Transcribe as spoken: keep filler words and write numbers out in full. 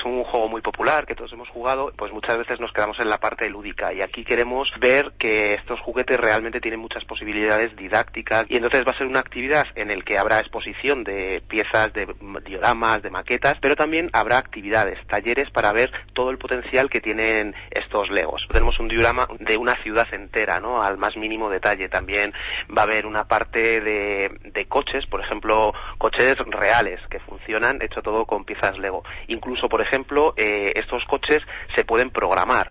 es un juego muy popular que todos hemos jugado, pues muchas veces nos quedamos en la parte lúdica, y aquí queremos ver que estos juguetes realmente tienen muchas posibilidades didácticas, y entonces va a ser una actividad en el que habrá exposición de piezas, de dioramas, de maquetas, pero también habrá actividades, talleres para ver todo el potencial que tienen estos Legos. Tenemos un diorama de una ciudad entera, ¿no?, al más mínimo detalle. También va a haber una parte de, de coches, por ejemplo, coches reales que funcionan, hecho todo con piezas Lego. Incluso, por ejemplo, eh, estos coches se pueden programar.